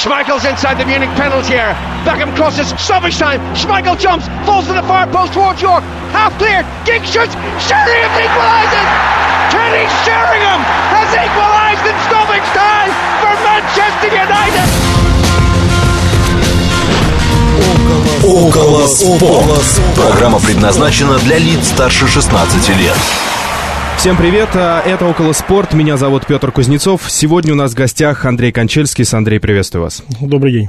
Schmeichel's inside the Munich penalty area. Beckham crosses, stoppage time. Schmeichel jumps, falls to the far post towards York. Half clear, Giggs shoots, Sheringham equalises! Kenny Sheringham has equalised in stoppage time for Manchester United! Около спорта. Программа предназначена для лиц старше 16 лет. Всем привет, это «Около спорт», меня зовут Петр Кузнецов. Сегодня у нас в гостях Андрей Кончельскис. Андрей, приветствую вас. Добрый день.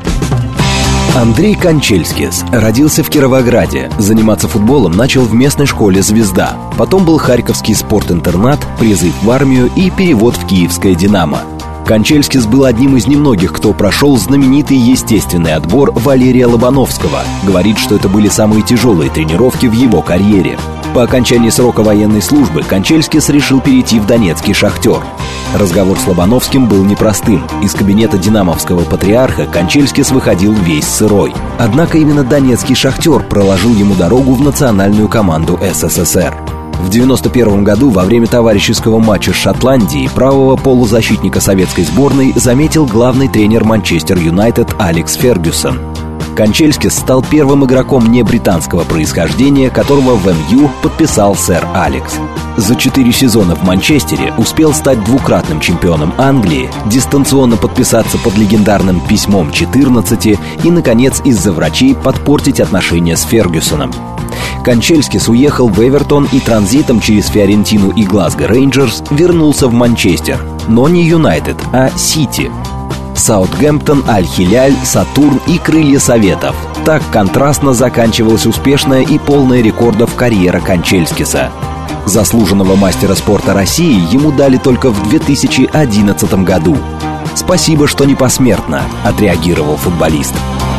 Андрей Кончельскис родился в Кировограде. Заниматься футболом начал в местной школе «Звезда». Потом был Харьковский спортинтернат, призыв в армию и перевод в киевское «Динамо». Кончельскис был одним из немногих, кто прошел знаменитый естественный отбор Валерия Лобановского. Говорит, что это были самые тяжелые тренировки в его карьере. По окончании срока военной службы Кончельскис решил перейти в донецкий «Шахтер». Разговор с Лобановским был непростым. Из кабинета динамовского патриарха Кончельскис выходил весь сырой. Однако именно донецкий «Шахтер» проложил ему дорогу в национальную команду СССР. В 1991 году во время товарищеского матча с Шотландией правого полузащитника советской сборной заметил главный тренер Манчестер Юнайтед Алекс Фергюсон. Кончельскис стал первым игроком небританского происхождения, которого в МЮ подписал сэр Алекс. За 4 сезона в Манчестере успел стать двукратным чемпионом Англии, дистанционно подписаться под легендарным письмом 14 и, наконец, из-за врачей подпортить отношения с Фергюсоном. Кончельскис уехал в Эвертон и транзитом через Фиорентину и Глазго Рейнджерс вернулся в Манчестер. Но не Юнайтед, а Сити. Саутгемптон, Аль-Хиляль, Сатурн и Крылья Советов. Так контрастно заканчивалась успешная и полная рекордов карьера Кончельскиса. Заслуженного мастера спорта России ему дали только в 2011 году. «Спасибо, что не посмертно», — отреагировал футболист.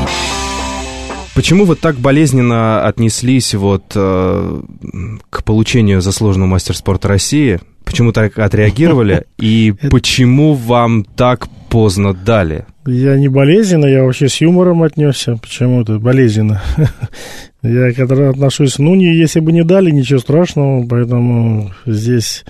Почему вы так болезненно отнеслись к получению заслуженного мастера спорта России? Почему так отреагировали? И почему вам так поздно дали? Я не болезненно, я вообще с юмором отнесся. Почему-то болезненно. Я к этому отношусь, если бы не дали, ничего страшного. Поэтому здесь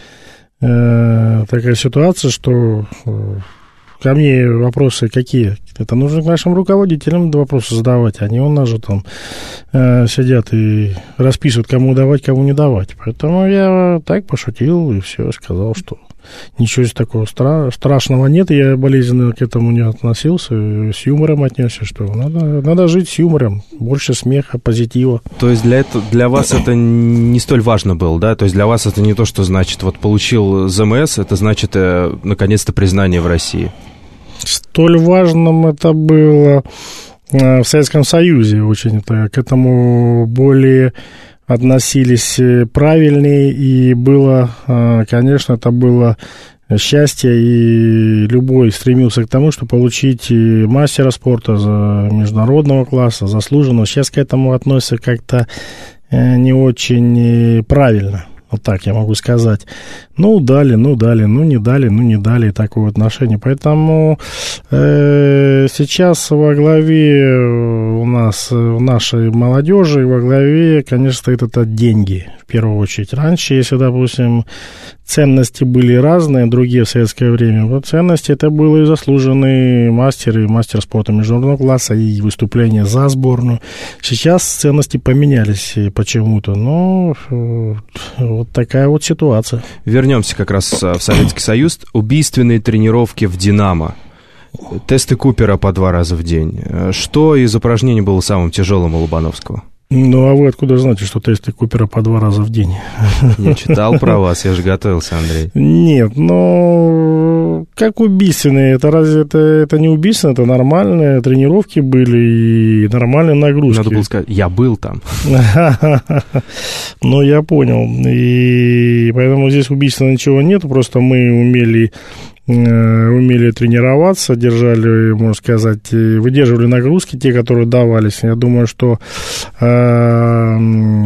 такая ситуация, что ко мне вопросы какие? Это нужно к нашим руководителям вопросы задавать. Они у нас же там сидят и расписывают, кому давать, кому не давать. Поэтому я так пошутил и все, сказал, что ничего такого страшного нет. Я болезненно к этому не относился, с юмором отнесся, что надо жить с юмором, больше смеха, позитива. То есть для вас это не столь важно было, да? То есть для вас это не то, что значит, получил ЗМС, это значит, наконец-то признание в России. Столь важным это было в Советском Союзе. Очень к этому более относились правильнее. И было, конечно, это было счастье. И любой стремился к тому, чтобы получить мастера спорта за международного класса, заслуженного. Сейчас к этому относятся как-то не очень правильно. Вот так я могу сказать. Дали, не дали, такое отношение. Поэтому сейчас во главе у нас, нашей молодежи, во главе, конечно, стоит это деньги, в первую очередь. Раньше, если, допустим, ценности были разные, другие в советское время, вот ценности это был и заслуженный мастер, и мастер спорта международного класса, и выступления за сборную. Сейчас ценности поменялись почему-то, но вот такая вот ситуация. Вернемся как раз в Советский Союз. Убийственные тренировки в «Динамо». Тесты Купера по 2 раза в день. Что из упражнений было самым тяжелым у Лобановского? А вы откуда знаете, что тесты Купера по 2 раза в день? Я читал про вас, я же готовился, Андрей. Нет, как убийственные, это разве это не убийственно, это нормальные тренировки были и нормальные нагрузки. Надо было сказать, я был там. Я понял, и поэтому здесь убийственно ничего нет, просто мы умели тренироваться, держали, можно сказать, выдерживали нагрузки, те, которые давались. Я думаю, что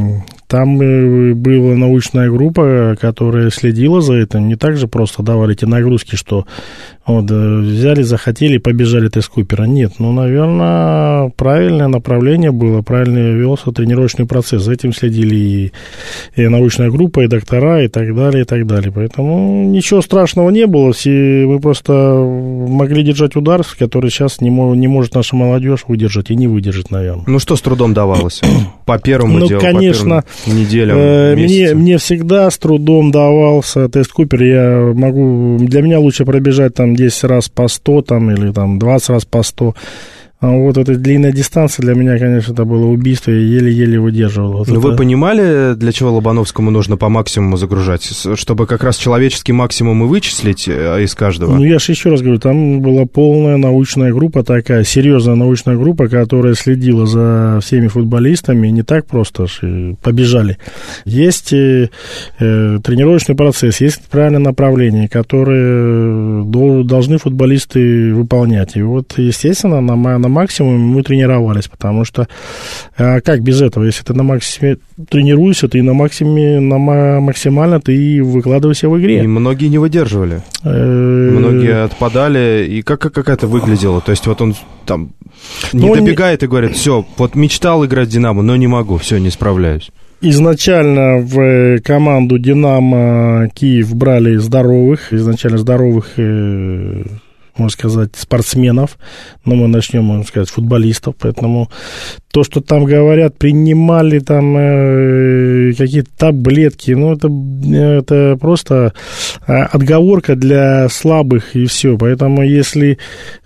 Там была научная группа, которая следила за этим. Не так же просто давали эти нагрузки, что вот, взяли, захотели, побежали тест Купера. Нет, наверное, правильное направление было, правильно велся тренировочный процесс. За этим следили и научная группа, и доктора, и так далее, и так далее. Поэтому ничего страшного не было. Мы просто могли держать удар, который сейчас не может наша молодежь выдержать и не выдержит, наверное. Ну, что с трудом давалось? По первому делу, конечно, по первым неделям, мне всегда с трудом давался тест Купер. Для меня лучше пробежать там 10 раз по 100 там, или там 20 раз по 100. А вот эта длинная дистанция для меня, конечно, это было убийство, я еле-еле выдерживал. Вот вы понимали, для чего Лобановскому нужно по максимуму загружать? Чтобы как раз человеческий максимум и вычислить из каждого? Я же еще раз говорю, там была полная научная группа такая, серьезная научная группа, которая следила за всеми футболистами, не так просто побежали. Есть тренировочный процесс, есть правильное направление, которое должны футболисты выполнять. И вот, естественно, на максимуме мы тренировались, потому что как без этого, если ты на максимуме тренируешься, ты на максимуме, максимально ты выкладываешься в игре. И многие не выдерживали. Многие отпадали, и как это выглядело? То есть вот он там не добегает и говорит, все, вот мечтал играть в «Динамо», но не могу, все, не справляюсь. Изначально в команду «Динамо» Киев брали изначально здоровых, можно сказать, спортсменов, но мы начнем, можно сказать, футболистов, поэтому то, что там говорят, принимали там какие-то таблетки, это просто отговорка для слабых и все, поэтому если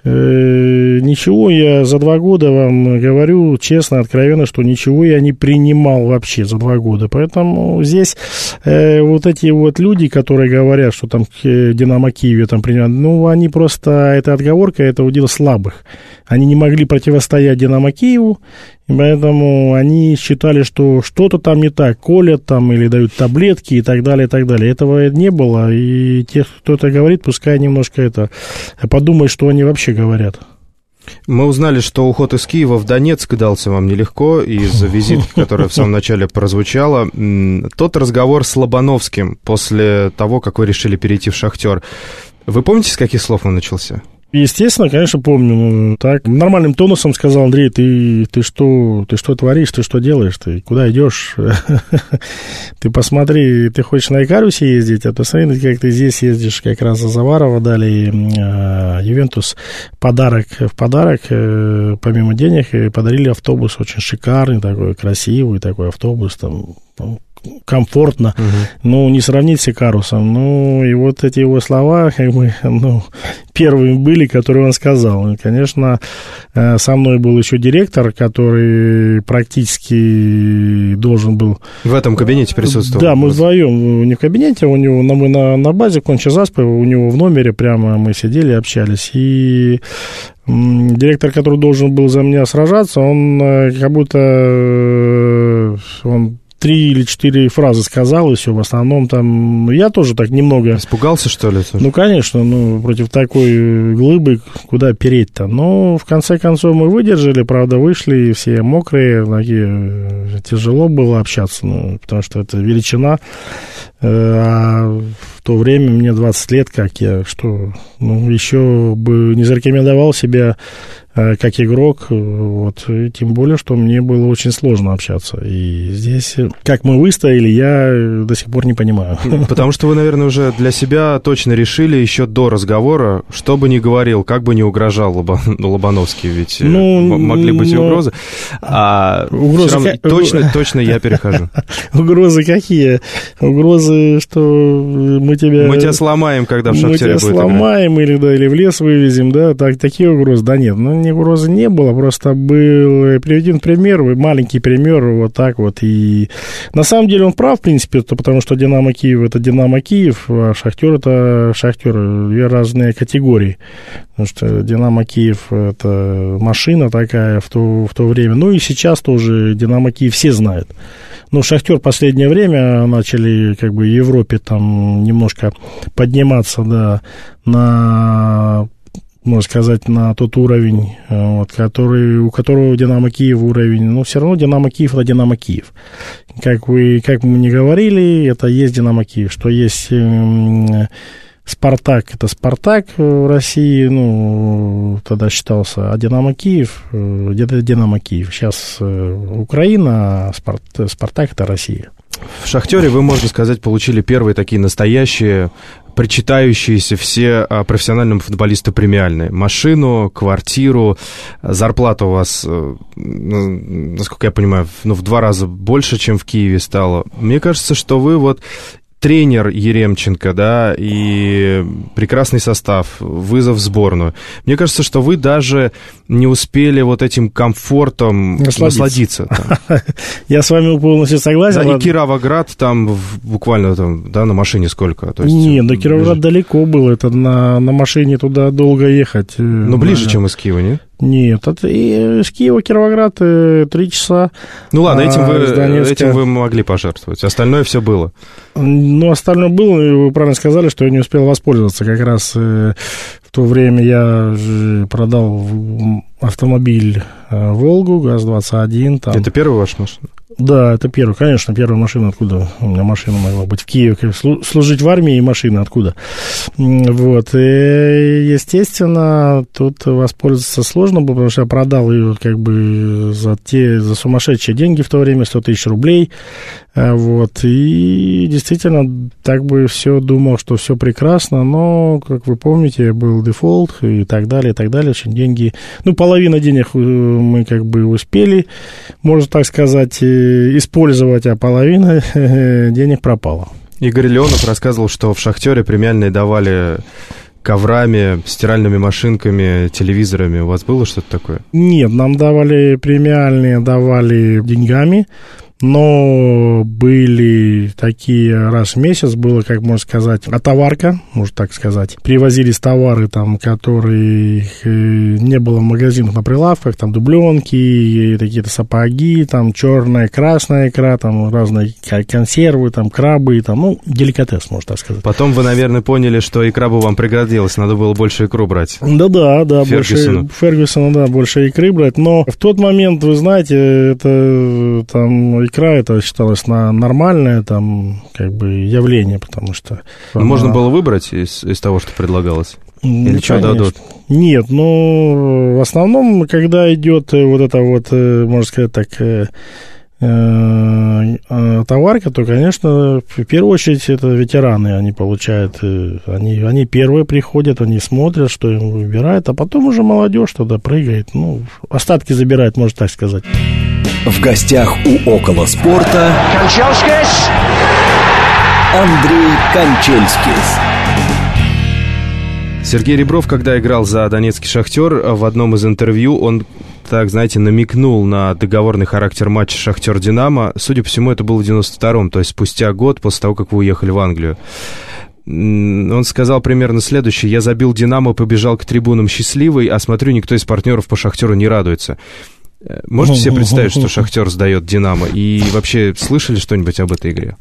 ничего, я за 2 года вам говорю честно, откровенно, что ничего я не принимал вообще за 2 года, поэтому здесь вот эти вот люди, которые говорят, что там «Динамо» Киеве там принимают, они просто, это отговорка, это удел слабых, они не могли противостоять «Динамо» Киеву, и поэтому они считали, что что-то там не так, колят там или дают таблетки и так далее, и так далее. Этого не было, и те, кто это говорит, пускай немножко подумают, что они вообще говорят. Мы узнали, что уход из Киева в Донецк дался вам нелегко из-за визитки, которая в самом начале прозвучала. Тот разговор с Лобановским после того, как вы решили перейти в «Шахтер», вы помните, с каких слов он начался? Естественно, конечно, помню. Так, нормальным тонусом сказал: Андрей, ты что творишь, ты что делаешь, ты куда идешь? Ты посмотри, ты хочешь на Икарусе ездить, а посмотри, как ты здесь ездишь, как раз за Заварова дали Ювентус в подарок, помимо денег, подарили автобус очень шикарный, такой красивый, такой автобус, там, комфортно, не сравнить с Икарусом. И вот эти его слова, первыми были, которые он сказал. И, конечно, со мной был еще директор, который практически должен был... В этом кабинете присутствовал? Да, мы вдвоем, не в кабинете, у него, мы на базе Конча-Заспа, у него в номере прямо мы сидели, общались. И директор, который должен был за меня сражаться, он как будто... Он 3 или 4 фразы сказал, и все, в основном там... Я тоже так немного... Испугался, что ли? Конечно, против такой глыбы куда переть-то. Но, в конце концов, мы выдержали, правда, вышли, и все мокрые, тяжело было общаться, потому что это величина. А в то время мне 20 лет, еще бы не зарекомендовал себя как игрок, и тем более, что мне было очень сложно общаться. И здесь, как мы выстояли, я до сих пор не понимаю. Потому что вы, наверное, уже для себя точно решили еще до разговора, что бы ни говорил, как бы ни угрожал Лобановский, ведь могли быть и угрозы. Угрозы точно я перехожу. Угрозы какие? Угрозы, что мы тебя сломаем, когда в Шахтере будет играть. Мы тебя сломаем или в лес вывезем, да? Такие угрозы, да нет. Угрозы не было, просто был приведен пример, маленький пример, вот так вот. И на самом деле он прав, в принципе, потому что «Динамо Киев» — это «Динамо Киев», а «Шахтер» — это «Шахтер». Две разные категории. Потому что «Динамо Киев» — это машина такая в то время. И сейчас тоже «Динамо Киев» все знают. Но «Шахтер» в последнее время начали в Европе там немножко подниматься, да, на можно сказать, на тот уровень, вот, у которого «Динамо Киев» уровень. Но все равно «Динамо Киев» — это «Динамо Киев». Как мы не говорили, это есть «Динамо Киев». Что есть «Спартак» — это «Спартак» в России, ну, тогда считался, а «Динамо Киев» — это «Динамо Киев». Сейчас Украина, а «Спартак» — это Россия. В «Шахтере» вы, можно сказать, получили первые такие настоящие, причитающиеся все профессиональным футболисту премиальные. Машину, квартиру, зарплата у вас, насколько я понимаю, в 2 раза больше, чем в Киеве стало. Мне кажется, что вы вот тренер Еремченко, да, и прекрасный состав, вызов в сборную. Мне кажется, что вы даже не успели вот этим комфортом насладиться. Я с вами полностью согласен. Да, и Кировоград там буквально там, да, на машине сколько? То есть, нет, до Кировограда далеко было, это на машине туда долго ехать. Ну, ближе, чем из Киева, нет? Нет, это из Киева, Кировоград 3 часа. Ну ладно, этим вы могли пожертвовать, остальное все было. Ну, остальное было, и вы правильно сказали, что я не успел воспользоваться. Как раз в то время я продал автомобиль «Волгу», ГАЗ-21. Там. Это первая ваша машина? Да, это первая, конечно, первая машина. Откуда у меня машина могла быть в Киеве? Служить в армии, и машина откуда? Вот, и, естественно, тут воспользоваться сложно было, потому что я продал ее как бы за сумасшедшие деньги в то время, 100 тысяч рублей. Вот, и действительно, так бы все думал, что все прекрасно, но, как вы помните, был дефолт и так далее, очень деньги, ну, половина денег мы как бы успели, можно так сказать, использовать, а половина денег пропала. Игорь Леонов рассказывал, что в «Шахтере» премиальные давали коврами, стиральными машинками, телевизорами. У вас было что-то такое? Нет, нам давали премиальные, давали деньгами. Но были такие раз в месяц, было, как можно сказать, товарка, можно так сказать. Привозились товары, там, которые не было в магазинах на прилавках, там дубленки, какие-то сапоги, там черная, красная икра, там разные консервы, там крабы, там, ну, деликатес, можно так сказать. Потом вы, наверное, поняли, что икра бы вам пригодилась, надо было больше икру брать. Да, Фергюсона, да, больше икры брать, но в тот момент, вы знаете, это там икра, это считалось нормальное там как бы явление, потому что... Можно было выбрать из того, что предлагалось? Или что дадут? Нет, ну, в основном, когда идет вот это вот, можно сказать так, товарка, то, конечно, в первую очередь это ветераны, они получают, они первые приходят, они смотрят, что им выбирают, а потом уже молодежь туда прыгает, ну, остатки забирает, можно так сказать. В гостях у «Около спорта» Андрей Кончельскис. Сергей Ребров, когда играл за донецкий «Шахтер», в одном из интервью он, так, знаете, намекнул на договорный характер матча «Шахтер-Динамо». Судя по всему, это было в 92-м, то есть спустя год после того, как вы уехали в Англию. Он сказал примерно следующее: «Я забил «Динамо», побежал к трибунам счастливый, а смотрю, никто из партнеров по «Шахтеру» не радуется». Можете себе представить, что «Шахтер» сдает «Динамо»? И вообще слышали что-нибудь об этой игре?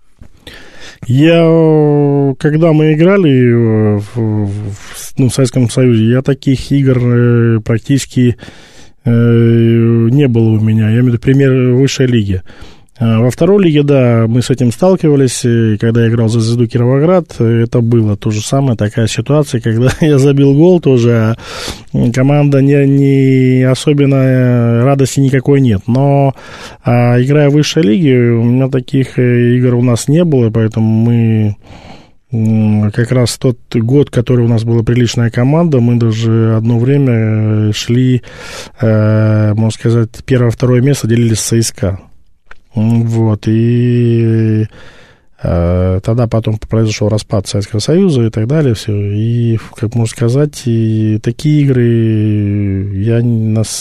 Когда мы играли в Советском Союзе, я таких игр практически не было у меня. Я имею в виду пример высшей лиги. Во второй лиге, да, мы с этим сталкивались, и когда я играл за «Звезду Кировоград», это было то же самое, такая ситуация, когда я забил гол тоже, а команда не особенно радости никакой нет, но играя в высшей лиге, у меня таких игр у нас не было, поэтому мы как раз тот год, который у нас была приличная команда, мы даже одно время шли, можно сказать, 1-2 место делились с ЦСКА. Вот, и тогда потом произошел распад Советского Союза и так далее, все, и, как можно сказать, и такие игры я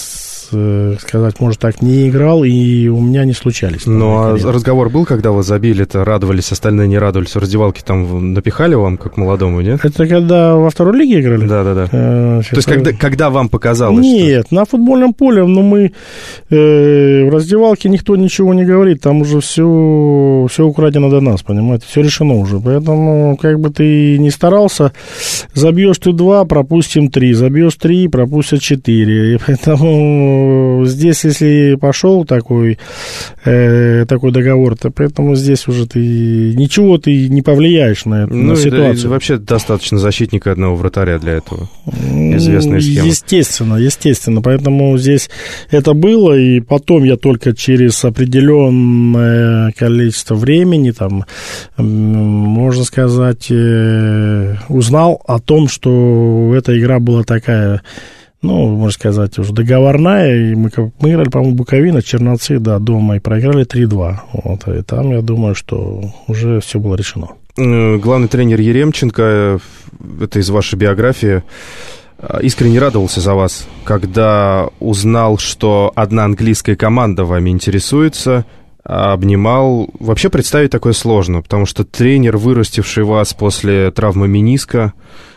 сказать, может, так не играл, и у меня не случались. Ну, а разговор был, когда вы забили-то, радовались, остальные не радовались, в раздевалке там напихали вам, как молодому, нет? Это когда во второй лиге играли? Да. То есть, когда вам показалось? Нет, на футбольном поле, но мы в раздевалке никто ничего не говорит, там уже все украдено до нас, понимаете, все решено уже, поэтому, как бы ты ни старался, забьешь ты 2, пропустим 3, забьешь 3, пропустят 4, и поэтому здесь, если пошел такой договор, то поэтому здесь уже ничего ты не повлияешь на ситуацию. Да, вообще достаточно защитника одного вратаря для этого, известная схема. Естественно, поэтому здесь это было, и потом я только через определенное количество времени, там, можно сказать, узнал о том, что эта игра была такая, можно сказать, уже договорная, и мы играли, по-моему, Буковина, Черновцы, дома, и проиграли 3-2. Вот, и там, я думаю, что уже все было решено. Главный тренер Еремченко, это из вашей биографии, искренне радовался за вас, когда узнал, что одна английская команда вами интересуется, обнимал. Вообще представить такое сложно, потому что тренер, вырастивший вас после травмы мениска,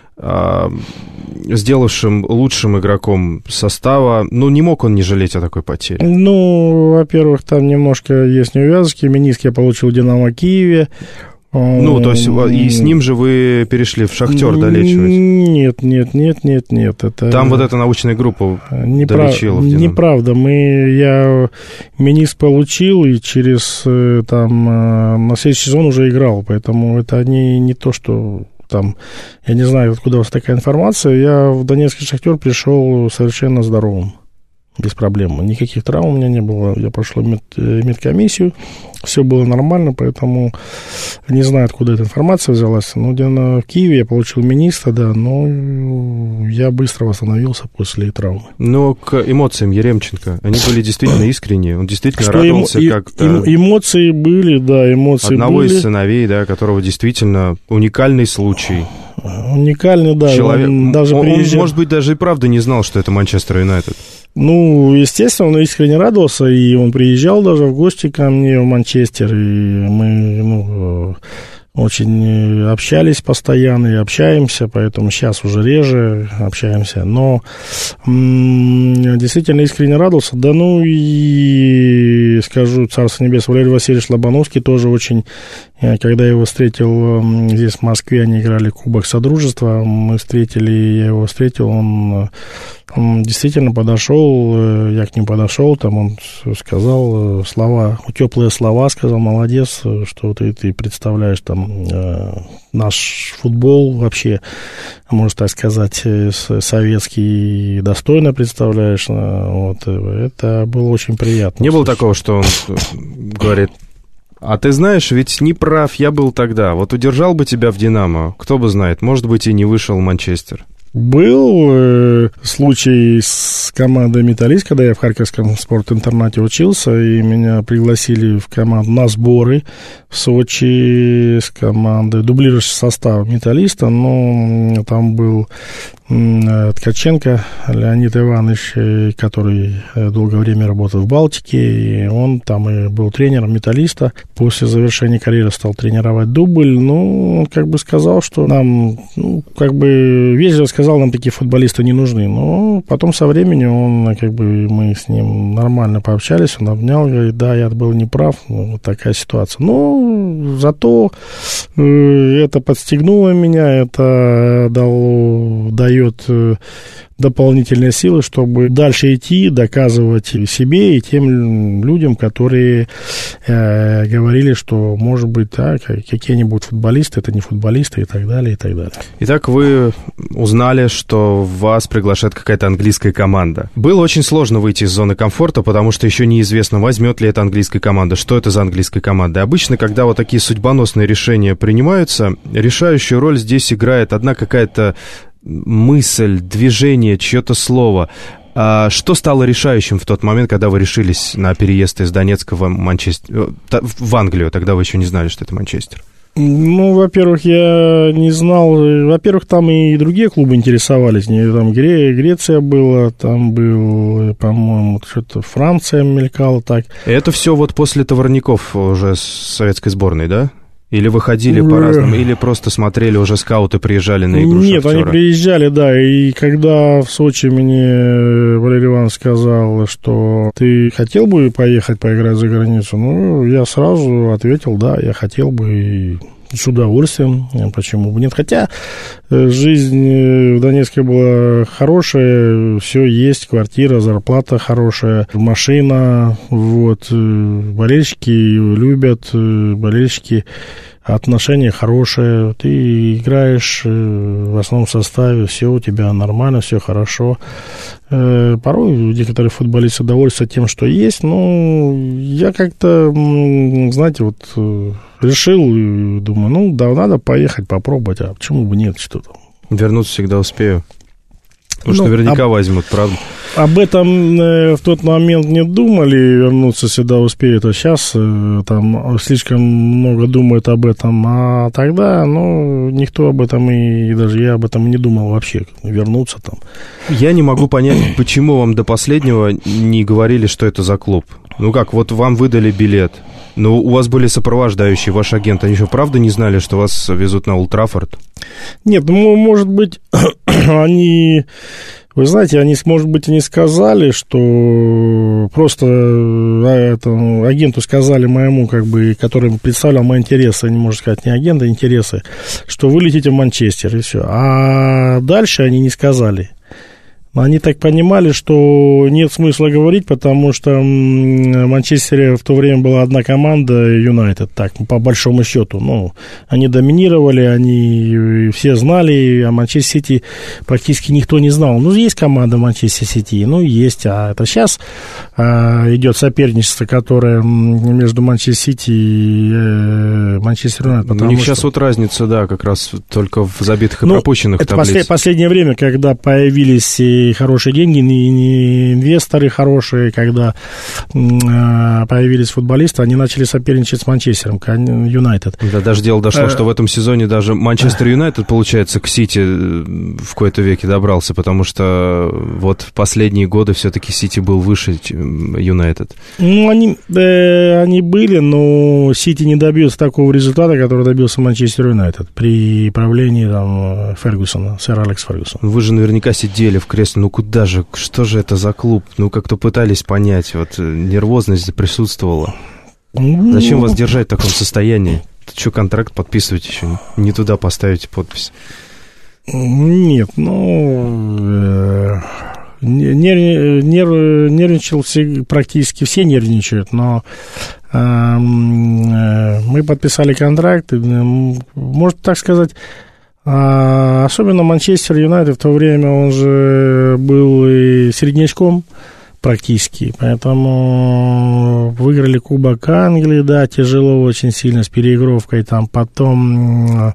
сделавшим лучшим игроком состава, не мог он не жалеть о такой потере. Во-первых, там немножко есть неувязки. Мениск я получил в «Динамо» Киеве. То есть и с ним же вы перешли в «Шахтер» долечивать? Нет. Там вот эта научная группа долечила в «Динамо». Неправда. Я мениск получил, и через на следующий сезон уже играл, поэтому это не то, что там, я не знаю, откуда у вас такая информация. Я в Донецкий «Шахтер» пришел совершенно здоровым, без проблем. Никаких травм у меня не было. Я прошел медкомиссию, все было нормально, поэтому не знаю, откуда эта информация взялась. В Киеве я получил мениска, но я быстро восстановился после травмы. Но к эмоциям Еремченко, они были действительно искренние. Он действительно радовался как-то... Эмоции были, эмоции одного были. из сыновей, которого действительно уникальный случай. Уникальный, да. Человек, он даже приезжал. Может быть, даже и правда не знал, что это Манчестер Юнайтед. Естественно, он искренне радовался, и он приезжал даже в гости ко мне в Манчестер, и мы, очень общались постоянно и общаемся, поэтому сейчас уже реже общаемся, но действительно искренне радовался. И скажу, Царство Небесное, Валерий Васильевич Лобановский тоже очень, когда я его встретил здесь, в Москве, они играли Кубок Содружества, я его встретил, он действительно подошел, я к нему подошел, там он сказал теплые слова, сказал: молодец, что ты представляешь там наш футбол вообще, можно так сказать, советский, достойно представляешь. Это было очень приятно. Не было такого, что он говорит: а ты знаешь, ведь не прав я был тогда, вот удержал бы тебя в «Динамо», кто бы знает, может быть, и не вышел в Манчестер. Был случай с командой «Металлист», когда я в Харьковском спорт-интернате учился, и меня пригласили в команду на сборы в Сочи с командой, дублирующий состав «Металлиста», но там был Ткаченко Леонид Иванович, который долгое время работал в Балтике, и он там и был тренером «Металлиста». После завершения карьеры стал тренировать дубль. Он сказал, что нам, вежливо сказал, нам такие футболисты не нужны. Но потом со временем мы с ним нормально пообщались, он обнял, говорит: да, я был неправ, вот такая ситуация. Но зато это подстегнуло меня, это дает дополнительные силы, чтобы дальше идти, доказывать себе и тем людям, которые говорили, что, может быть, какие-нибудь футболисты, это не футболисты и так далее, и так далее. Итак, вы узнали, что вас приглашает какая-то английская команда. Было очень сложно выйти из зоны комфорта, потому что еще неизвестно, возьмет ли эта английская команда, что это за английская команда. И обычно, когда вот такие судьбоносные решения принимаются, решающую роль здесь играет одна какая-то мысль, движение, чье-то слово. Что стало решающим в тот момент, когда вы решились на переезд из Донецка в Англию? Тогда вы еще не знали, что это Манчестер. Ну, во-первых, я не знал. Во-первых, там и другие клубы интересовались. Там Греция была, там был, по-моему, что-то Франция мелькала так. Это все вот после товарников уже с советской сборной, да? Или выходили по-разному, или просто смотрели, уже скауты приезжали на игру Нет, Шахтера? они приезжали, да, и когда в Сочи мне Валерий Иванович сказал, что ты хотел бы поехать поиграть за границу, ну, я сразу ответил, да, я хотел бы, и с удовольствием, почему бы нет. Хотя жизнь в Донецке была хорошая, все есть, квартира, зарплата хорошая, машина, вот, болельщики любят, болельщики, отношения хорошие, ты играешь в основном составе, все у тебя нормально, все хорошо. Порой некоторые футболисты довольствуются тем, что есть, но я как-то, знаете, вот решил, думаю, ну, да, надо поехать, попробовать, а почему бы нет, что там. Вернуться всегда успею. Потому что наверняка возьмут, правда? Об этом в тот момент не думали, вернуться сюда успеют, а сейчас там слишком много думают об этом, а тогда, ну, никто об этом, и даже я об этом не думал вообще, вернуться там. Я не могу понять, почему вам до последнего не говорили, что это за клуб. Ну как, вот вам выдали билет, но у вас были сопровождающие, ваш агент, они что, правда не знали, что вас везут на Олд Траффорд? Нет, ну, может быть, они... Вы знаете, они, может быть, и не сказали, что просто агенту сказали моему, как бы, который представлял мои интересы, не можно сказать, не агента, а интересы, что вы летите в Манчестер, и все. А дальше они не сказали. Они так понимали, что нет смысла говорить, потому что в Манчестере в то время была одна команда, Юнайтед, так, по большому счету. Ну, они доминировали, они все знали, а Манчестер Сити практически никто не знал. Ну, есть команда Манчестер Сити, ну, есть, а это сейчас идет соперничество, которое между Манчестер Сити и Манчестер Юнайтед. У них сейчас вот разница, да, как раз только в забитых и пропущенных таблицах. Это последнее время, когда появились хорошие деньги, инвесторы хорошие, когда появились футболисты, они начали соперничать с Манчестером Юнайтед. Да, даже дело дошло, что в этом сезоне даже Манчестер Юнайтед, получается, к Сити в кои-то веке добрался, потому что вот в последние годы все-таки Сити был выше, чем Юнайтед. Ну, они были, но Сити не добился такого результата, который добился Манчестер Юнайтед при правлении там Фергюсона, сэра Алекс Фергюсона. Вы же наверняка сидели в кресле, ну куда же, что же это за клуб? Ну как-то пытались понять, вот нервозность присутствовала. Зачем вас держать в таком состоянии? Что, контракт подписывать еще? Не туда поставите подпись? Нет, нервничал практически все нервничают, но мы подписали контракт, можно так сказать. Особенно Манчестер Юнайтед в то время, он же был и середнячком практически, поэтому выиграли Кубок Англии, да, тяжело очень сильно, с переигровкой, там потом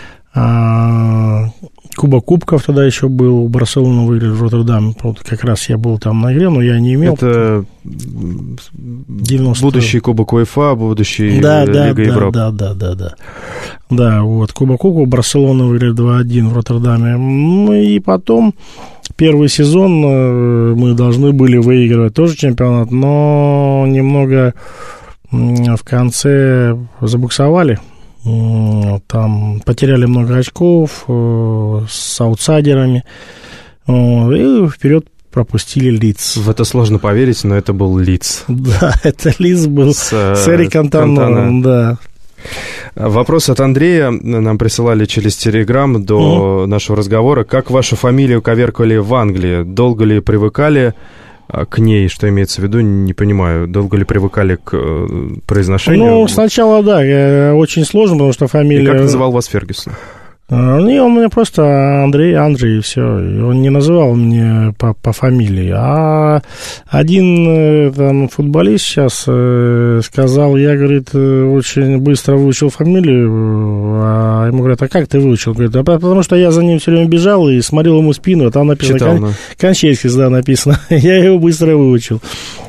Кубок Кубков тогда еще был, у Барселоны выиграли в Роттердаме, вот как раз я был там на игре, но я не имел. Это 90... будущий Кубок УЕФА, будущий Лига Европы. Да, вот, Кубок Кубков, Барселона выиграли 2-1 в Роттердаме, ну и потом первый сезон мы должны были выигрывать тоже чемпионат, но немного в конце забуксовали. Там потеряли много очков с аутсайдерами, и вперед пропустили Лидс. В это сложно поверить, но это был Лидс. Да, это Лидс был с Эрик Кантоном, да. Вопрос от Андрея. Нам присылали через Телеграм до нашего разговора. Как вашу фамилию коверкали в Англии? Долго ли привыкали к ней, что имеется в виду, не понимаю. Долго ли привыкали к произношению? Ну, сначала, да, очень сложно, потому что фамилия... И как называл вас Фергюсон? Не, он меня просто Андрей, и все. Он не называл меня по фамилии. А один там футболист сейчас сказал, я, говорит, очень быстро выучил фамилию, а ему говорят, а как ты выучил? Говорит, а потому что я за ним все время бежал и смотрел ему спину, а там написано Кончельскис, да, написано. Я его быстро выучил.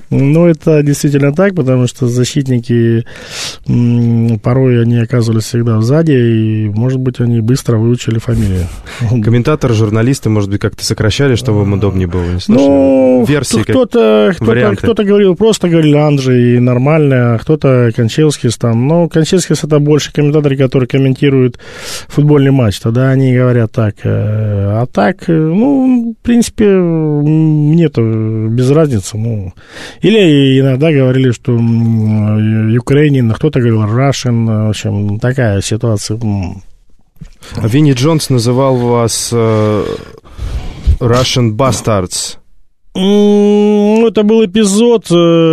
Ну, это действительно так, потому что защитники порой они оказывались всегда сзади, и, может быть, они быстро выучили фамилию. Комментаторы, журналисты, может быть, как-то сокращали, чтобы им удобнее было? Ну, версии, кто-то говорил, просто говорили Анджей, и нормально, а кто-то Кончалскис там. Но Кончалскис это больше комментаторы, которые комментируют футбольный матч. Тогда они говорят так. А так, ну, в принципе, мне-то без разницы. Ну. Или иногда говорили, что Ukrainian, кто-то говорил Russian. В общем, такая ситуация. Винни Джонс называл вас Russian Bastards. Это был эпизод,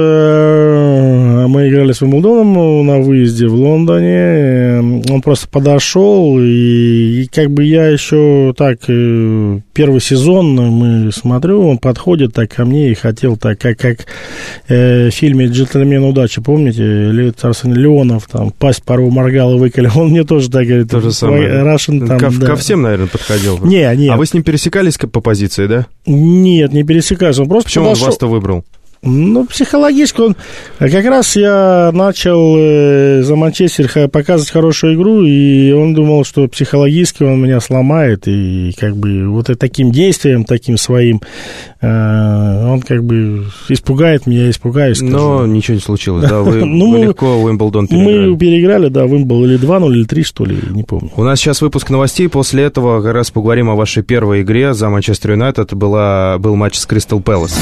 мы играли с Уимблдоном на выезде в Лондоне, он просто подошел, и как бы я еще так, первый сезон мы смотрю, он подходит так ко мне и хотел так, как в фильме «Джентльмен удачи», помните, Арсен Леонов, там, пасть пару моргал и выколи, он мне тоже так говорит. То же самое. Russian, там, ко всем, наверное, подходил. Не. А вы с ним пересекались по позиции, да? Нет, не пересекались, он просто почему подошел. Он вас-то выбрал? Ну, психологически он... Как раз я начал за Манчестер показывать хорошую игру, и он думал, что психологически он меня сломает, и как бы вот таким действием, таким своим, он как бы испугает меня, испугаюсь. Но ничего не случилось, да? Вы легко Уимблдон переиграли. Мы переиграли, да, Уимбл или 2-0, или 3, что ли, не помню. У нас сейчас выпуск новостей, после этого как раз поговорим о вашей первой игре за Манчестер Юнайтед. Был матч с Кристал Пэлас.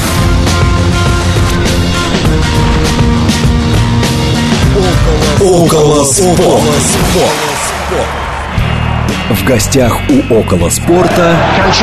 Около спорта. В гостях у Около спорта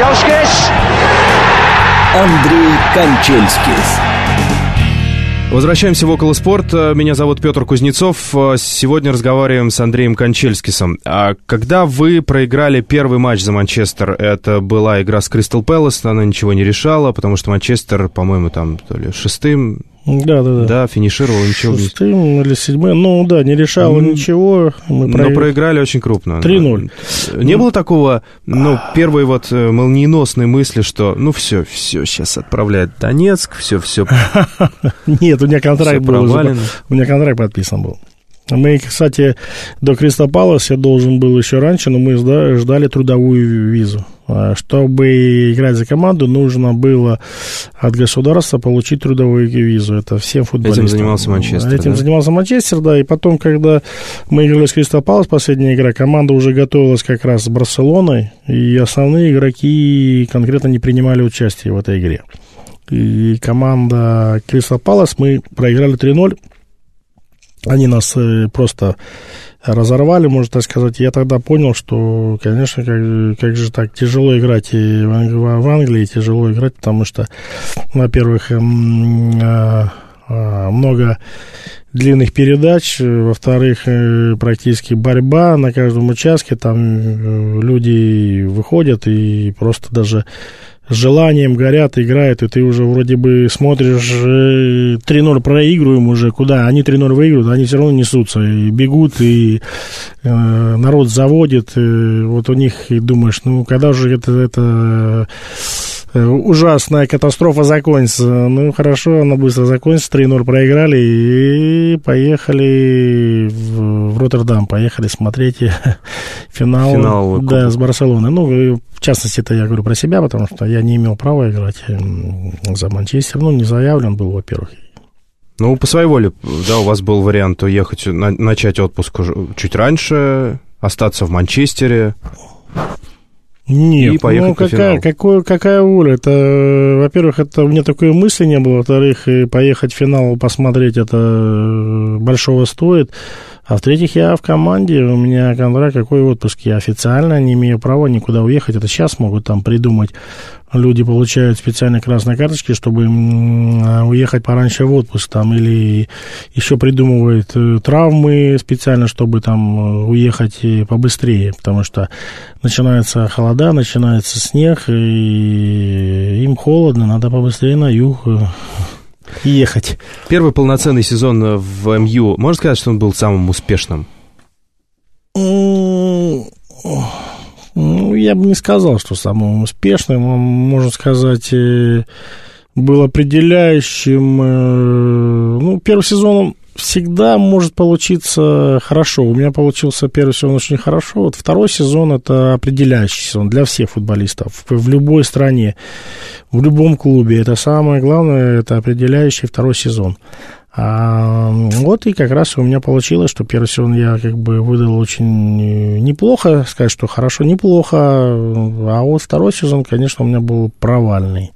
Андрей Кончалскис. Возвращаемся в «Около спорта». Меня зовут Петр Кузнецов. Сегодня разговариваем с Андреем Кончалскисом. Когда вы проиграли первый матч за Манчестер, это была игра с Кристал Пэлас, она ничего не решала, потому что Манчестер, по-моему, там то ли шестым... Да, финишировал, ничего. Шестым или седьмым, ну да, не решало ничего. Но проиграли очень крупно. 3-0. Не было такого, первой молниеносной мысли, что, все, сейчас отправляют Донецк, все. Нет, у меня контракт был уже, у меня контракт подписан был. Мы, кстати, до Кристал Пэлас я должен был еще раньше, но мы ждали трудовую визу. Чтобы играть за команду, нужно было от государства получить трудовую визу. Это всем футболистам. Этим занимался Манчестер, занимался Манчестер, да. И потом, когда мы играли с Кристал Пэлас, последняя игра, команда уже готовилась как раз с Барселоной, и основные игроки конкретно не принимали участие в этой игре. И команда Кристал Пэлас, мы проиграли 3-0. Они нас просто разорвали, можно так сказать. Я тогда понял, что, конечно, как же так тяжело играть и в Англии, тяжело играть, потому что, во-первых, много длинных передач, во-вторых, практически борьба на каждом участке, там люди выходят и просто даже с желанием горят, играют, и ты уже вроде бы смотришь, 3-0 проигрываем уже, куда? Они 3-0 выигрывают, они все равно несутся, и бегут, и народ заводит, и вот у них, и думаешь, когда же это ужасная катастрофа закончится. Хорошо, она быстро закончится, 3-0 проиграли, и поехали в Роттердам, поехали смотреть финал да, с Барселоной. В частности, это я говорю про себя, потому что я не имел права играть за Манчестер. Не заявлен был, во-первых. По своей воле, да, у вас был вариант уехать, начать отпуск чуть раньше, остаться в Манчестере. Нет, какая воля? Это, во-первых, у меня такой мысли не было, во-вторых, поехать в финал посмотреть, это большого стоит, а в-третьих, я в команде, у меня контракт, какой отпуск, я официально не имею права никуда уехать, это сейчас могут там придумать, люди получают специальные красные карточки, чтобы уехать пораньше в отпуск, там, или еще придумывают травмы специально, чтобы там уехать побыстрее, потому что начинается холода, начинается снег, и им холодно, надо побыстрее на юг ехать. Первый полноценный сезон в МЮ, можно сказать, что он был самым успешным? Я бы не сказал, что самым успешным. Можно сказать, был определяющим. Первый сезон всегда может получиться хорошо. У меня получился первый сезон очень хорошо. Вот второй сезон – это определяющий сезон для всех футболистов в любой стране, в любом клубе. Это самое главное, это определяющий второй сезон. Вот и как раз у меня получилось, что первый сезон я как бы выдал очень неплохо, сказать, что хорошо, неплохо, а вот второй сезон, конечно, у меня был провальный.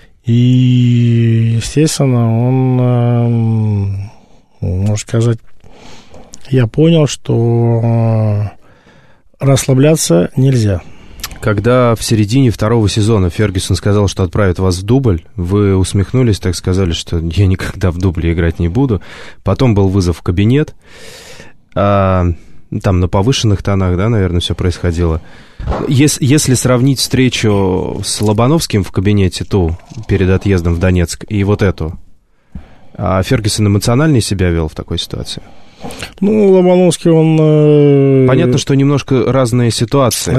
И, естественно, он, можно сказать, я понял, что расслабляться нельзя. Когда в середине второго сезона Фергюсон сказал, что отправит вас в дубль, вы усмехнулись, так сказали, что я никогда в дубле играть не буду. Потом был вызов в кабинет. Там на повышенных тонах, да, наверное, все происходило. Если сравнить встречу с Лобановским в кабинете, ту, перед отъездом в Донецк, и вот эту, Фергюсон эмоционально себя вел в такой ситуации? Лобановский, он... Понятно, что немножко разные ситуации.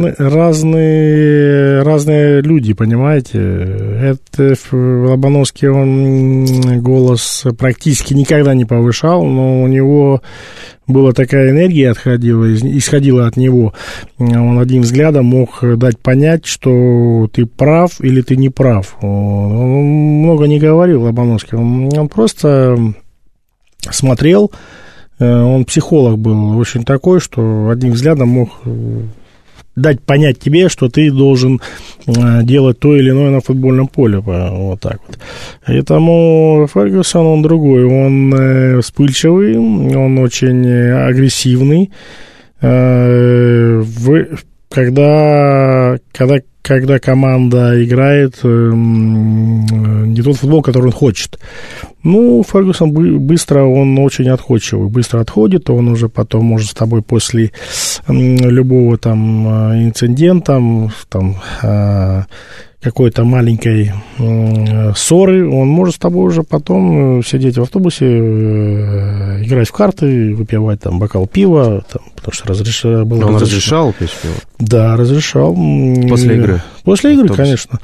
Разные люди, понимаете. Это Лобановский, он голос практически никогда не повышал, но у него была такая энергия, исходила от него. Он одним взглядом мог дать понять, что ты прав или ты не прав. Он много не говорил, Лобановский. Он просто смотрел. Он психолог был очень такой, что одним взглядом мог дать понять тебе, что ты должен делать то или иное на футбольном поле. Вот так вот. Поэтому Фергюсон, он другой. Он вспыльчивый, он очень агрессивный. Когда команда играет не тот футбол, который он хочет. Фергюсон быстро, он очень отходчивый, быстро отходит, он уже потом может с тобой после любого там инцидента, какой-то маленькой ссоры, он может с тобой уже потом сидеть в автобусе, играть в карты, выпивать там бокал пива, потому что разрешал. Он разрешал пить пиво? Да, разрешал. После игры? После игры, конечно.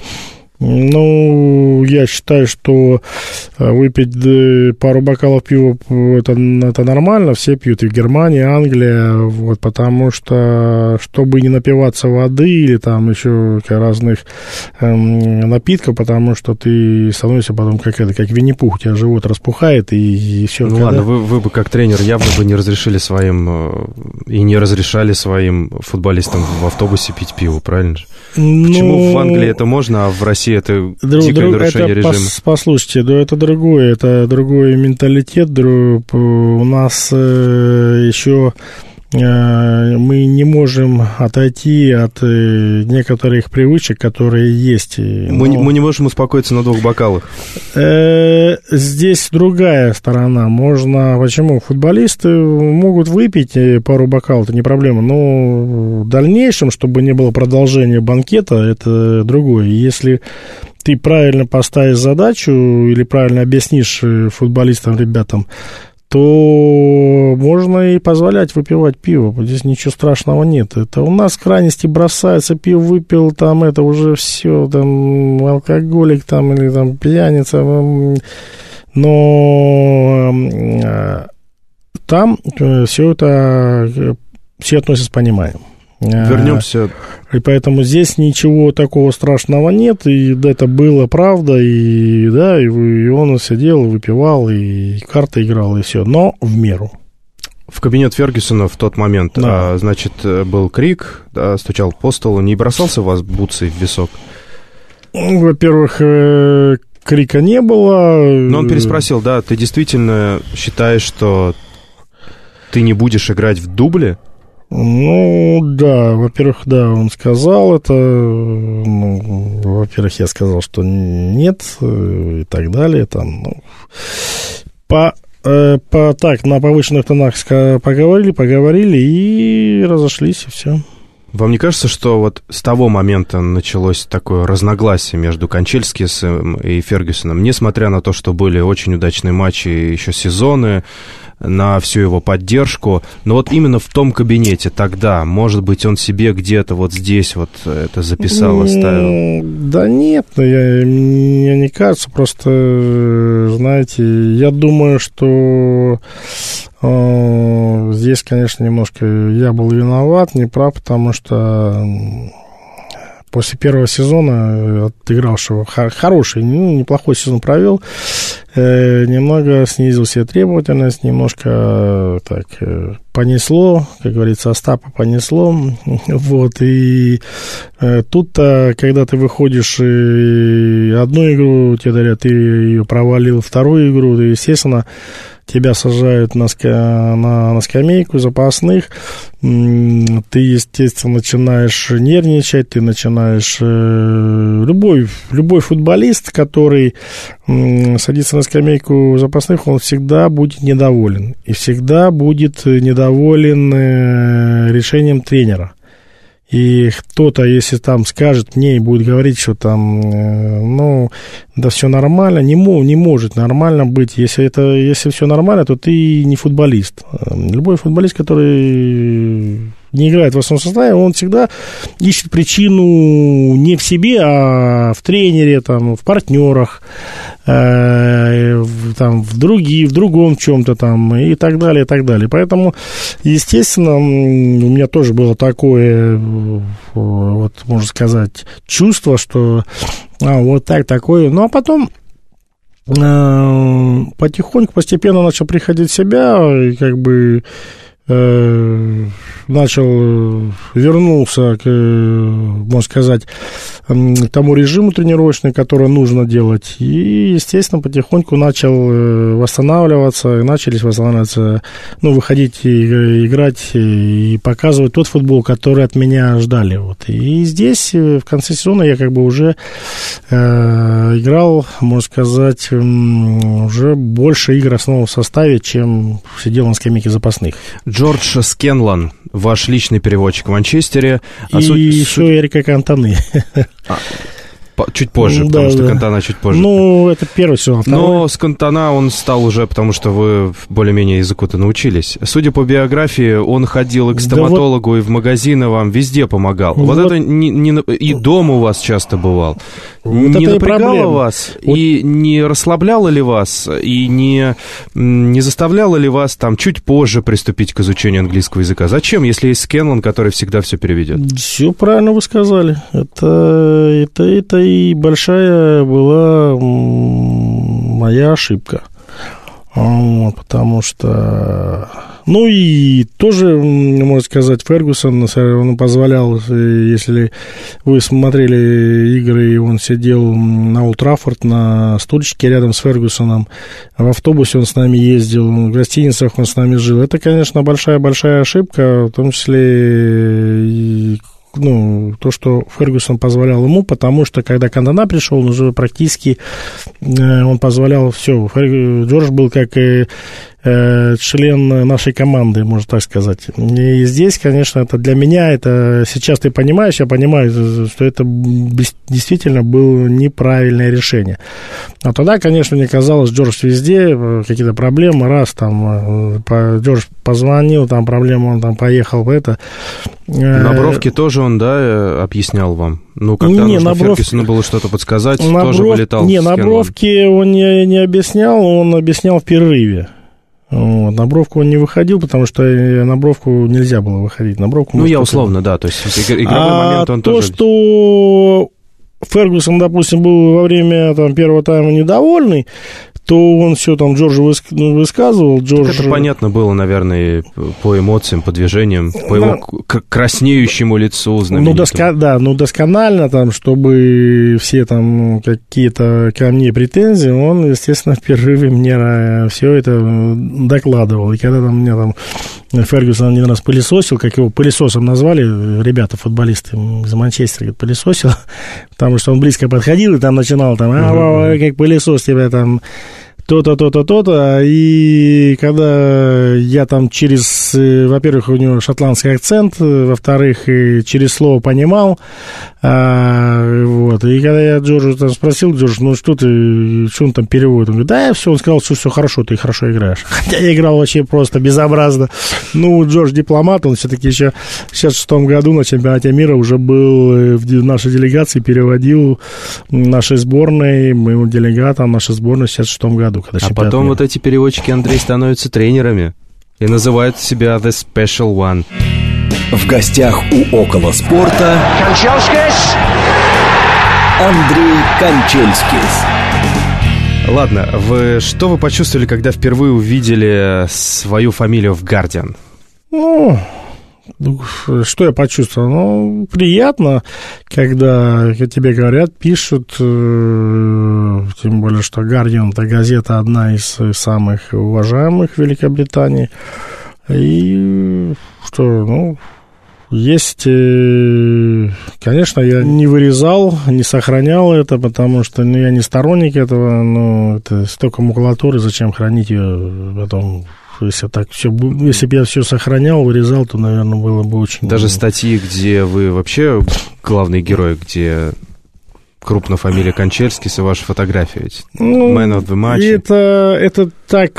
Я считаю, что выпить пару бокалов пива это нормально, все пьют и в Германии, Англия, вот, потому что, чтобы не напиваться воды или там еще разных напитков, потому что ты становишься потом как Винни-Пух, у тебя живот распухает и все. Ладно, вы бы как тренер явно бы не разрешили не разрешали своим футболистам в автобусе пить пиво, правильно же? Почему в Англии это можно, а в России это дикое нарушение режима? Послушайте, это другой менталитет. У нас еще мы не можем отойти от некоторых привычек, которые есть. Мы не можем успокоиться на 2 бокалах. Здесь другая сторона. Почему? Футболисты могут выпить пару бокалов, это не проблема, но в дальнейшем, чтобы не было продолжения банкета, это другое. Если ты правильно поставишь задачу или правильно объяснишь футболистам, ребятам, то можно и позволять выпивать пиво. Здесь ничего страшного нет. Это у нас в крайности бросается, пиво выпил, там это уже все, там алкоголик там или там пьяница. Но там все это все относятся с пониманием. Вернемся. И поэтому здесь ничего такого страшного нет, и это было правда, и он сидел, выпивал, и карты играл, и все, но в меру. В кабинет Фергюсона в тот момент, да. Значит, был крик, да, стучал по столу, не бросался у вас бутсой в висок? Во-первых, крика не было. Но он переспросил, да, ты действительно считаешь, что ты не будешь играть в дубле? Да, во-первых, да, он сказал это, во-первых, я сказал, что нет, и так далее, там, на повышенных тонах поговорили и разошлись, и все. Вам не кажется, что вот с того момента началось такое разногласие между Кончельскисом и Фергюсоном, несмотря на то, что были очень удачные матчи, еще сезоны, на всю его поддержку. Но вот именно в том кабинете тогда, может быть, он себе где-то вот здесь вот это записал, оставил? Да нет, мне не кажется. Просто, знаете, я думаю, что здесь, конечно, немножко я был виноват, неправ, потому что после первого сезона, отыгравшего хороший, неплохой сезон провел, немного снизил себе требовательность, немножко так понесло, как говорится, Остапа понесло. Вот, и тут-то, когда ты выходишь и одну игру, тебе говорят, ты ее провалил, вторую игру, то, естественно, тебя сажают на скамейку запасных, ты, естественно, начинаешь нервничать, ты начинаешь... Любой футболист, который садится на скамейку запасных, он всегда будет недоволен. И всегда будет недоволен решением тренера. И кто-то, если там скажет мне и будет говорить, что там, да все нормально, не может нормально быть. Если все нормально, то ты не футболист. Любой футболист, который не играет в основном составе, он всегда ищет причину не в себе, а в тренере, там, в партнерах, в другом чем-то там и так далее, и так далее. Поэтому, естественно, у меня тоже было такое, вот, можно сказать, чувство, что вот такое. Ну, а потом потихоньку, постепенно начал приходить в себя, и как бы вернулся, можно сказать, к тому режиму тренировочному, который нужно делать, и, естественно, потихоньку начал восстанавливаться, выходить и играть, и показывать тот футбол, который от меня ждали. Вот. И здесь, в конце сезона, я как бы уже играл, можно сказать, уже больше игр в основном составе, чем сидел на скамейке запасных. Джордж Скенлан, ваш личный переводчик в Манчестере. И еще Эрика Кантаны. Чуть позже, потому что Кантана чуть позже. Это первый сезон. Но с Кантана он стал уже, потому что вы более-менее языку-то научились. Судя по биографии, он ходил и к стоматологу, и в магазины вам везде помогал. Вот это и дома у вас часто бывал. Не напрягало вас, и не расслабляло ли вас, и не заставляло ли вас там чуть позже приступить к изучению английского языка? Зачем, если есть Скенлан, который всегда все переведет? Все правильно вы сказали. Это и большая была моя ошибка. Потому что... и тоже, можно сказать, Фергюсон, он позволял, если вы смотрели игры, и он сидел на Олд Траффорд на стульчике рядом с Фергюсоном, в автобусе он с нами ездил, в гостиницах он с нами жил. Это, конечно, большая-большая ошибка, в том числе то, что Фергюсон позволял ему, потому что, когда Кантана пришел, он уже практически он позволял все. Джордж был как член нашей команды, можно так сказать. И здесь, конечно, это для меня, это сейчас ты понимаешь, я понимаю, что это действительно было неправильное решение. А тогда, конечно, мне казалось, Джордж везде, какие-то проблемы, раз там Джордж позвонил, там проблема, он там поехал в это. На бровке тоже он, объяснял вам? Когда нужно Фергюсону было что-то подсказать, тоже вылетал. На бровке он не объяснял, он объяснял в перерыве. На бровку он не выходил, потому что на бровку нельзя было выходить. На бровку я условно, то есть игровой момент он тоже... что Фергюсон, допустим, был во время первого тайма недовольный, то он все там Джорджу высказывал. Это понятно было, наверное, по эмоциям, по движениям, по его краснеющему лицу знаменитому. Досконально, чтобы все там какие-то ко мне претензии, он, естественно, в перерыве мне все это докладывал. И когда там меня Фергюсон один раз пылесосил, как его пылесосом назвали ребята, футболисты из Манчестера, пылесосил, потому что он близко подходил и там начинал как пылесос тебя там то-то, то-то, то-то, и когда я там во-первых, у него шотландский акцент, во-вторых, через слово понимал, Вот. И когда я Джорджа там спросил, Джордж, ну что он там переводит? Он говорит, да, все, он сказал, что все хорошо, ты хорошо играешь. Хотя я играл вообще просто безобразно. Ну, Джордж дипломат, он все-таки еще в 1966 году на чемпионате мира уже был в нашей делегации, переводил нашей сборной, моим делегатам нашей сборной в 1966 году. Когда а потом мира. Вот эти переводчики, Андрей, становятся тренерами и называют себя The Special One. В гостях у «Около спорта» Андрей Кончельскис. Ладно, что вы почувствовали, когда впервые увидели свою фамилию в «Гардиан»? Ну, что я почувствовал? Ну, приятно, когда тебе говорят, пишут, тем более, что «Гардиан» — это газета одна из самых уважаемых в Великобритании. И что, ну, есть, конечно, я не вырезал, не сохранял это, потому что я не сторонник этого, но это столько макулатуры, зачем хранить ее потом, если бы я все сохранял, вырезал, то, наверное, было бы очень... Даже статьи, где вы вообще главный герой, где... крупная фамилия Кончельскис и ваша фотография. Man of the match. Это так,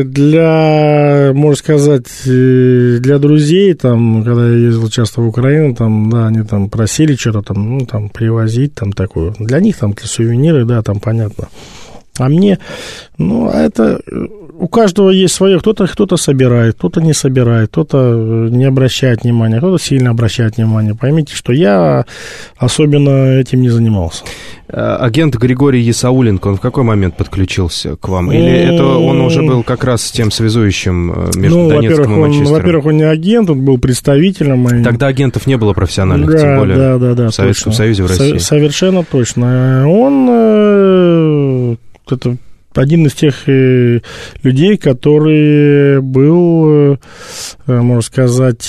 можно сказать, для друзей, там, когда я ездил часто в Украину, там, да, они там просили что-то там, ну, там, привозить, там, такое. Для них, там, для сувениры, да, там, понятно. А мне, ну, это... У каждого есть свое, кто-то собирает, кто-то не собирает, кто-то не обращает внимания, кто-то сильно обращает внимание. Поймите, что я особенно этим не занимался. Агент Григорий Ясауленко, он в какой момент подключился к вам? Или это он уже был как раз тем связующим между Донецком и Манчестером? Во-первых, он не агент, он был представителем. Тогда агентов не было профессиональных, да, тем более да, в Советском точно. Союзе, в России. Совершенно точно. Он... это один из тех людей, который был, можно сказать,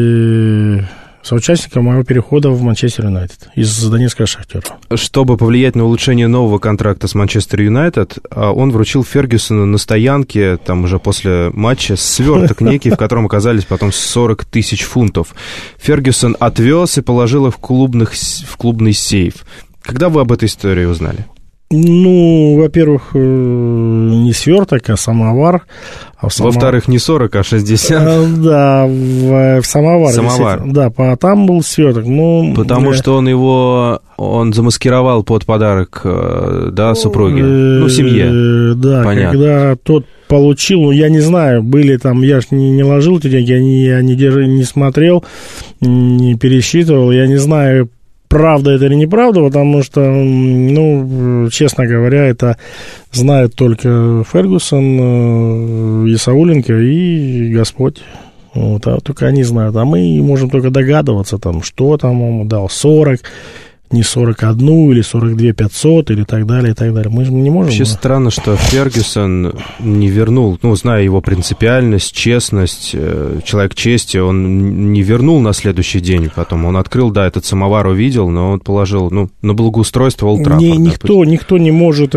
соучастником моего перехода в Манчестер Юнайтед из Донецкого Шахтера. Чтобы повлиять на улучшение нового контракта с Манчестер Юнайтед, он вручил Фергюсону на стоянке, там уже после матча, сверток некий, в котором оказались потом 40 тысяч фунтов. Фергюсон отвез и положил их в клубный сейф. Когда вы об этой истории узнали? Ну, во-первых, не сверток, а самовар. Во-вторых, не 40, а 60. Да, в самовар. Самовар. Да, там был сверток. Ну, потому что он замаскировал под подарок, да, супруге, ну, семье. Да, понятно. Когда тот получил, ну, я не знаю, были там, я ж не ложил эти деньги, я не смотрел, не пересчитывал, я не знаю, правда это или неправда, потому что, ну, честно говоря, это знает только Фергюсон, Ясауленко и Господь. Вот, а только они знают. А мы можем только догадываться, там, что там он дал, 40, не 41 или 42 500 или так далее, и так далее. Мы же не можем... Вообще странно, что Фергюсон не вернул, ну, зная его принципиальность, честность, человек чести, он не вернул на следующий день потом. Он открыл, да, этот самовар увидел, но он положил, ну, на благоустройство Олд Траффорда. Никто не может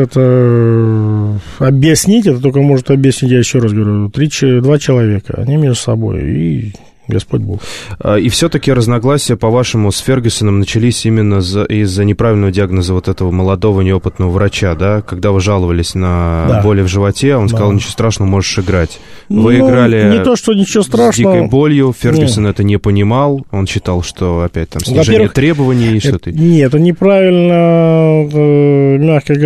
это объяснить, это только может объяснить, я еще раз говорю, 2 человека, они между собой, и... Господь Бог. И все-таки разногласия, по-вашему, с Фергюсоном начались именно из-за неправильного диагноза вот этого молодого неопытного врача, да? Когда вы жаловались на боли в животе, он сказал, ничего страшного, можешь играть. Вы играли не то, что ничего страшного. С дикой болью, Фергюсон это не понимал, он считал, что опять там снижение требований и что-то. Нет, это неправильно, мягко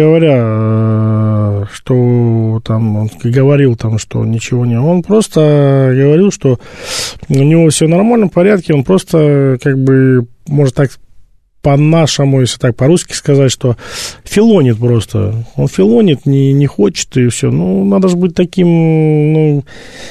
говоря, что там он говорил, там, что ничего не... Он просто говорил, что у него все нормально, в порядке, он просто, как бы, может так по-нашему, если так по-русски сказать, что филонит просто. Он филонит, не хочет, и все. Ну, надо же быть таким, ну,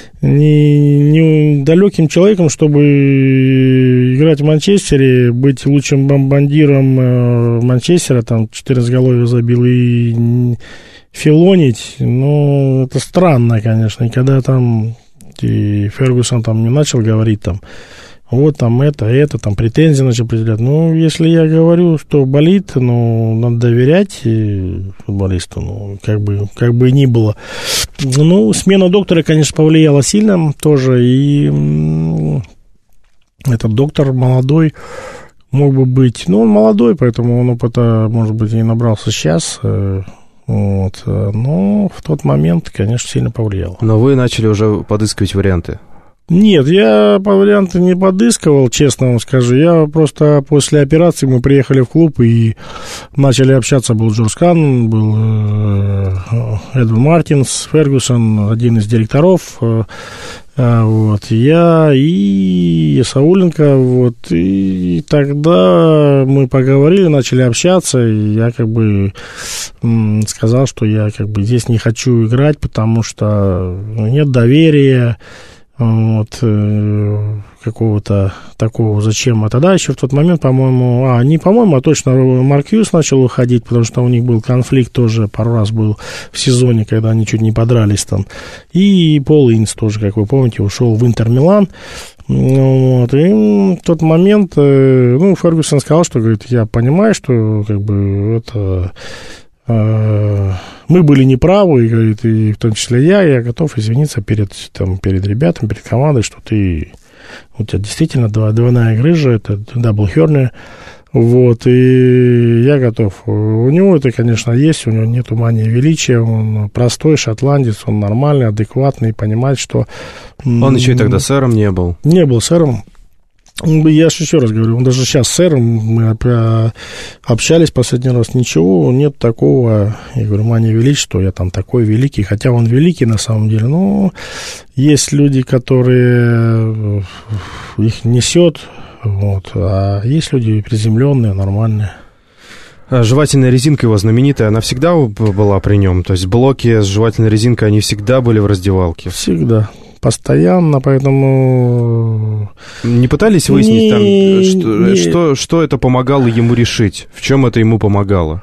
не далеким человеком, чтобы играть в Манчестере, быть лучшим бомбардиром Манчестера, там, 14 голов забил, и филонить, ну, это странно, конечно. И когда там... И Фергюсон там не начал говорить там, вот там это, там претензии начал определять. Ну, если я говорю, что болит, ну, надо доверять футболисту, ну, как бы и ни было. Ну, смена доктора, конечно, повлияла сильно тоже, и этот доктор молодой, мог бы быть... Ну, он молодой, поэтому он опыта, может быть, и набрался сейчас. Вот. Но в тот момент, конечно, сильно повлияло. Но вы начали уже подыскивать варианты. Нет, я по варианту не подыскивал, честно вам скажу. Я просто после операции мы приехали в клуб и начали общаться. Был Джордж Канн, был Эдвин Мартинс, Фергюсон, один из директоров. Вот, я и Сауленко, вот, и тогда мы поговорили, начали общаться, и я как бы сказал, что я как бы здесь не хочу играть, потому что нет доверия, вот, какого-то такого, зачем. А тогда еще в тот момент, по-моему, не по-моему, а точно Марк Хьюз начал уходить, потому что у них был конфликт тоже, пару раз был в сезоне, когда они чуть не подрались там. И Пол Инс тоже, как вы помните, ушел в Интер Милан. Вот, и в тот момент, Фергюсон сказал, что, говорит, я понимаю, что, как бы, это... мы были неправы, и, говорит, и в том числе я готов извиниться перед ребятами, перед командой, что у тебя действительно двойная грыжа, это дабл херния, вот, и я готов. У него это, конечно, есть, у него нет мании величия, он простой шотландец, он нормальный, адекватный, понимает, что... Он еще и тогда сэром не был. Не был сэром. Я же еще раз говорю, он даже сейчас с сэром, мы общались последний раз, ничего, нет такого, я говорю, мания величия, что я там такой великий, хотя он великий на самом деле, но есть люди, которые их несет, вот, а есть люди приземленные, нормальные. Жевательная резинка его знаменитая, она всегда была при нем, то есть блоки с жевательной резинкой, они всегда были в раздевалке? Всегда. Постоянно, поэтому... Не пытались выяснить, что это помогало ему решить? В чем это ему помогало?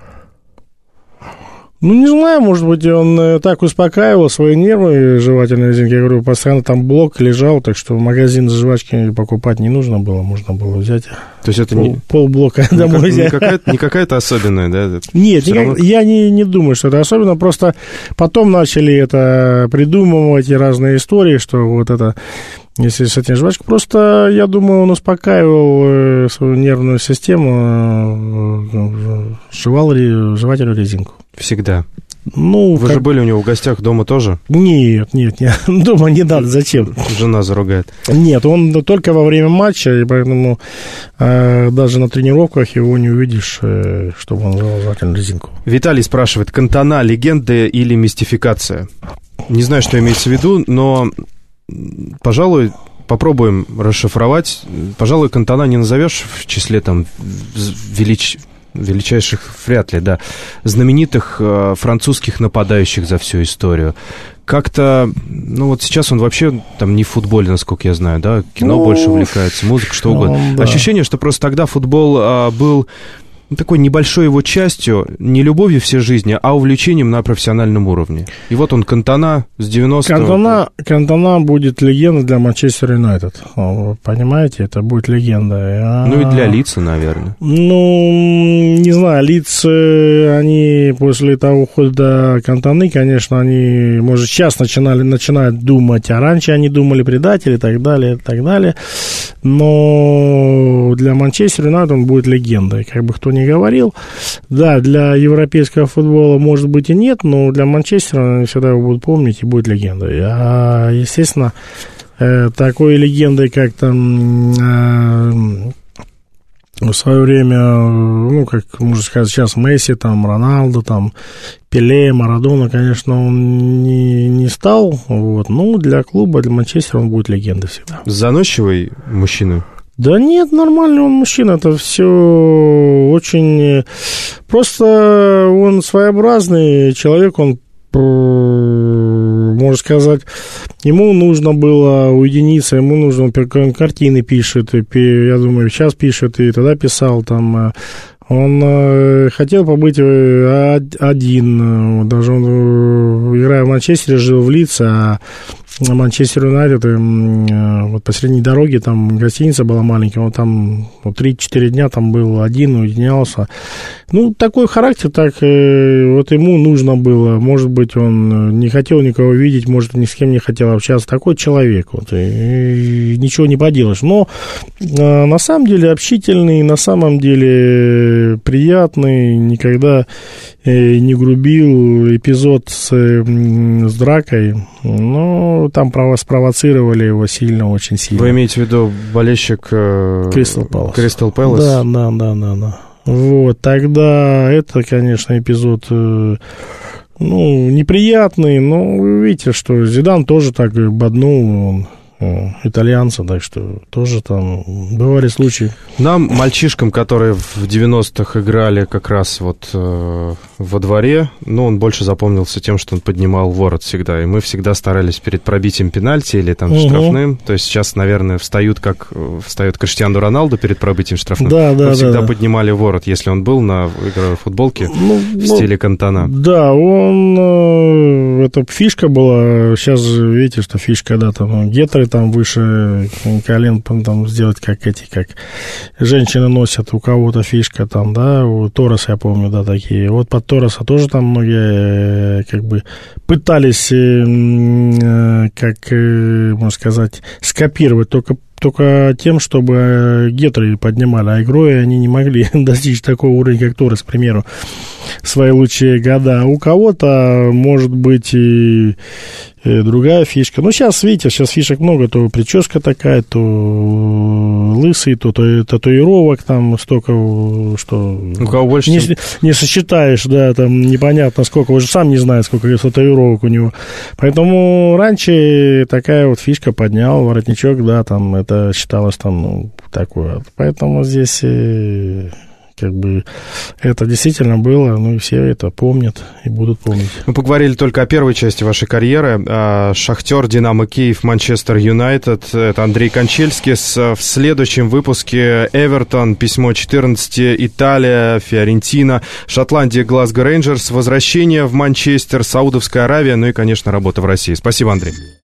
Не знаю, может быть, он так успокаивал свои нервы, жевательной резинки. Я говорю, постоянно там блок лежал, так что магазин с жвачками покупать не нужно было, можно было взять. То есть это полблока домой взять. Не какая-то особенная, да? Нет, я не думаю, что это особенно, просто потом начали это придумывать и разные истории, что вот это... Если с этим жвачкой, просто, я думаю, он успокаивал свою нервную систему, жевал жевательную резинку. Всегда? Вы же были у него в гостях дома тоже? Нет, дома не надо, зачем? Жена заругает. Нет, он только во время матча, и поэтому даже на тренировках его не увидишь, чтобы он жевал жевательную резинку. Виталий спрашивает, Кантона – легенда или мистификация? Не знаю, что имеется в виду, но... Пожалуй, попробуем расшифровать. Пожалуй, Кантона не назовешь в числе там величайших, вряд ли, да, знаменитых французских нападающих за всю историю. Как-то, вот сейчас он вообще там не в футболе, насколько я знаю, да, кино больше увлекается, музыка, что угодно. Да. Ощущение, что просто тогда футбол был... такой небольшой его частью, не любовью всей жизни, а увлечением на профессиональном уровне. И вот он, Кантона с 90-го... Кантона будет легендой для Манчестер Юнайтед. Понимаете, это будет легенда. Ну и для Лидса, наверное. Не знаю, Лидс, они после того ухода Кантоны, конечно, они, может, сейчас начинают думать, а раньше они думали предатели и так далее, и так далее. Но для Манчестер Юнайтед он будет легендой, как бы кто ни говорил. Да, для европейского футбола, может быть, и нет, но для Манчестера они всегда его будут помнить и будет легендой. А, естественно, такой легендой, как там в свое время, как можно сказать, сейчас Месси, там, Роналдо, там, Пеле, Марадона, конечно, он не стал, вот, но для клуба, для Манчестера он будет легендой всегда. Заносчивый мужчина? Да нет, нормальный он мужчина, это все очень... Просто он своеобразный человек, он, можно сказать, ему нужно было уединиться, ему нужно, он картины пишет, я думаю, сейчас пишет, и тогда писал там... Он хотел побыть один, даже он, играя в Манчестере, жил в Лидсе, а Манчестер Юнайтед, вот посредней дороге, там гостиница была маленькая, он там 3-4 дня там был один, уединялся. Ну, такой характер, так вот ему нужно было, может быть, он не хотел никого видеть, может, ни с кем не хотел общаться, такой человек, вот, и ничего не поделаешь. Но на самом деле общительный, на самом деле приятный, никогда не грубил. Эпизод с дракой, но там спровоцировали его сильно, очень сильно. Вы имеете в виду болельщик Кристал Пэлас? Кристал Пэлас? Да. Вот, тогда это, конечно, эпизод, неприятный, но вы видите, что Зидан тоже так боднул итальянца, так что тоже там бывали случаи. Нам, мальчишкам, которые в 90-х играли как раз вот во дворе, он больше запомнился тем, что он поднимал ворот всегда, и мы всегда старались перед пробитием пенальти или там штрафным, то есть сейчас, наверное, встает Криштиану Роналду перед пробитием штрафным, мы всегда поднимали ворот, если он был на игровой футболке в стиле Кантона. Да, это фишка была, сейчас же видите, что фишка, да, там гетры там выше колен там сделать, как женщины носят, у кого-то фишка там, да, у Тороса, я помню, да, такие. Вот под Тороса тоже там многие как бы пытались, можно сказать, скопировать, только тем, чтобы гетры поднимали, а игрой они не могли достичь такого уровня, как Торрес, к примеру, в свои лучшие года. У кого-то, может быть, и другая фишка. Сейчас, видите, фишек много, то прическа такая, то лысый, то татуировок там столько, что у кого больше не сосчитаешь, да, там непонятно сколько, уже сам не знает, сколько татуировок у него. Поэтому раньше такая вот фишка, поднял воротничок, да, там это считалось там, такое. Поэтому здесь как бы это действительно было, и все это помнят и будут помнить. Мы поговорили только о первой части вашей карьеры. Шахтер, Динамо Киев, Манчестер Юнайтед. Это Андрей Кончельский. В следующем выпуске Эвертон, письмо 14, Италия, Фиорентина, Шотландия, Глазго Рейнджерс, возвращение в Манчестер, Саудовская Аравия, и, конечно, работа в России. Спасибо, Андрей.